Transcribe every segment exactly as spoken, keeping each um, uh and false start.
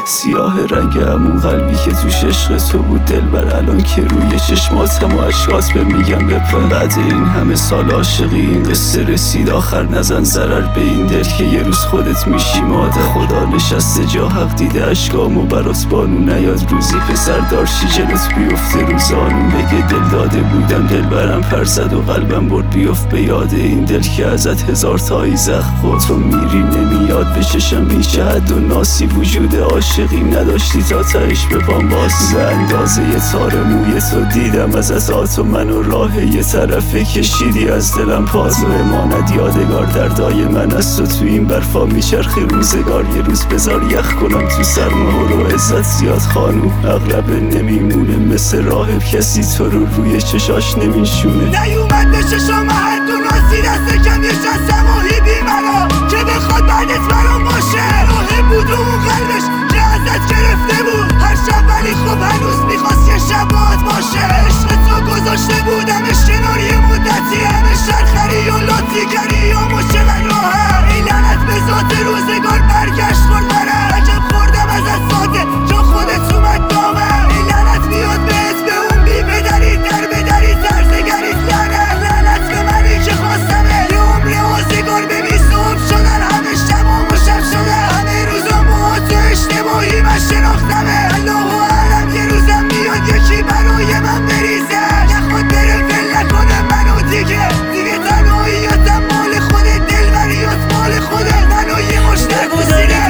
سیاه رنگ همون قلبی که توش عشق تو بود دلبر. الان که روی چشماتم و عشقات به میگم بپر. بعد این همه سال عاشقی این قصه رسید آخر. نزن ضرر به این دل که یه روز خودت میشی مادر. خدا نشسته جا حق دیده اشکامو برات بانو نیاد روزی پسر دارشی جلوت بیفته روزانون. بگه دل داده بودم دل برم پر زد و قلبم برد بیفت به یاد این دل که ازت هزار تایی زخم خود. تو میری نمیاد به چشم هیچ حد و ناسی وجود عاشقی نداشتی تا تهش به پام باز. به اندازه یه تار موی تو دیدم از ازات و منو راه یه طرفه کشیدی از دلم پاز. و امانت یادگار دردای من از تو تو این برفا میچرخی روزگار. یه روز بذار یخ کنم تو سرما رو عزت زیاد خانو اغلب نمیمونه مثل راهب کسی تو رو روی چشاش نمیشونه. نیومد به چشام هر دو ناسی دست کم نشستم و هیبی منو که بخواد بعدت برام باشه. راهه بود و اون قلبش که ازت گرفته بود هر شب ولی خب هنوز میخواست یه شب باهات باشه. عشق تو گذاشته بودمش کنار یه مدتی همه شرخری و لاتی کری و مشغل راهه. ای لعنت به ذات روزگار برگشت خورد منم عجب خوردم ازت ساده چون خودت اومد دامه. ای لعنت میاد بهت به اون بی بدری در بدری سرزگریت لعنت. لعنت به منی که خواستمه یه عمر آزگار بمیستم شدن همه شبام و شب شده همه روزام با تو اشتباهی من شناختمه. الله اعلم یه روزم میاد یکی برای من بریزه نخواد بره ول نکنه منو دیگه. دیگه تنهاییاتم مال خودت دلبریات مال خودت منو یه مشتر بسیده.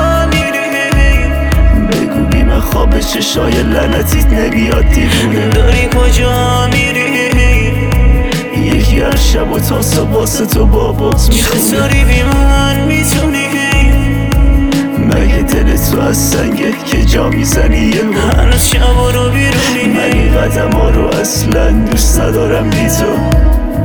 بگو بی من خواب چشای لعنتیت نمیاد دیوونه. داری کجا میری یکی هر شب و تا صبح تو بابات میخونه. چطوری بی من میتونی مگه دل تو از سنگه که جا میزنی یه بار. هنوز شب رو بیرونی من این قدم ها رو اصلا دوست ندارم بی تو.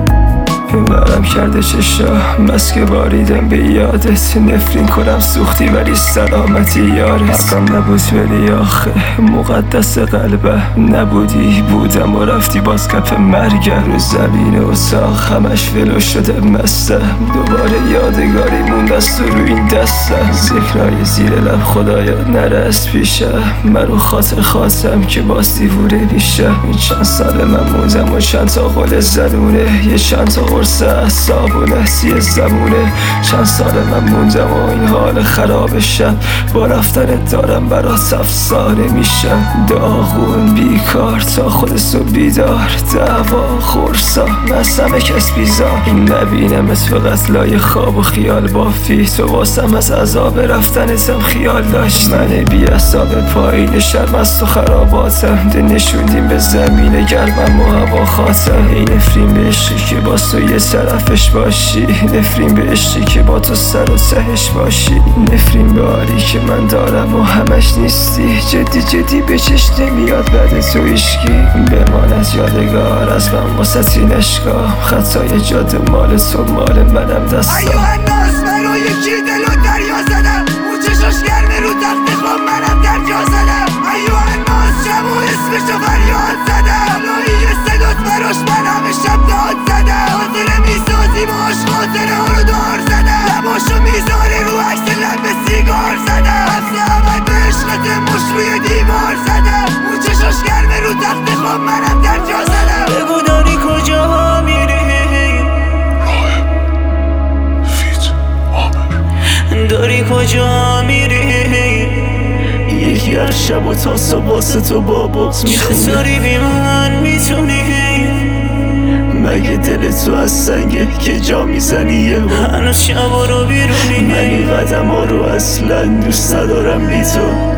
برم کرده چشا مسک باریدم به یادت. نفرین کنم سوختی ولی سلامتی یارت. حقم نبود ولی آخه مقدس قلبه نبودی بودم و رفتی باز کف مرگم. رو زمین اتاق همش ولو شده مستم دوباره یادگاری موند از تو رو این دستم. ذکرای زیر لب خدایا نرس پیشم منو خاطر خواستم که باز دیوونه میشم. این چند سال من موندم و چند تا قول زنونه یه چند تا قرص اصاب و نحسی زمونه. چند سال من موندم و این حال خرابشم با رفتن دارم برات افسانه میشم. داغون بیکار تا خودت رو بیدار دعوا خورسا از همه کس بیزار. نبینم از فقط لای خواب و خیال بافی تو واسم از عذاب رفتنتم خیال داشت. من بی اصاب پایین شرم از تو خراباتم ده نشوندیم به زمین گرمم و هوا خاطم. این نفرین به عشقی که با تو یه طرفش باشی نفرین به عشقی که با تو سر و تهش باشی. نفرین به حالی که من دارم و همش نیستی جدی جدی به چشم نمیاد بعد تو عشقی. بمان از یادگار از من واسه این عشقا خطای جاده مال تو مال منم دستا. ایوه الناس منو یکی دلو دریا زدم اون چشاش گرمه رو تخت خواب منم در جا زدم. ایوه الناس شب و اسمشو فریاد زدم لایی صدات براش من همه شب داد زدم. خاطره میسازی باش خاطره ها رو دار زدم لباشو میذاره رو عکس لب سیگار زدم. حفظ عمد به عشقت مش روی دیوار زدم اون چشاش گرمه رو تخت خواب منم در جا زدم. بگو داری کجا میری فیت عامر داری کجا میری یکی هر شب و تا صبح تو بابات میخونه. چطوری بی من میتونی مگه دل تو از سنگه که جا میزنی یه بار. هنوز شب رو بیرونی من این قدم ها رو اصلا دوست ندارم بی تو.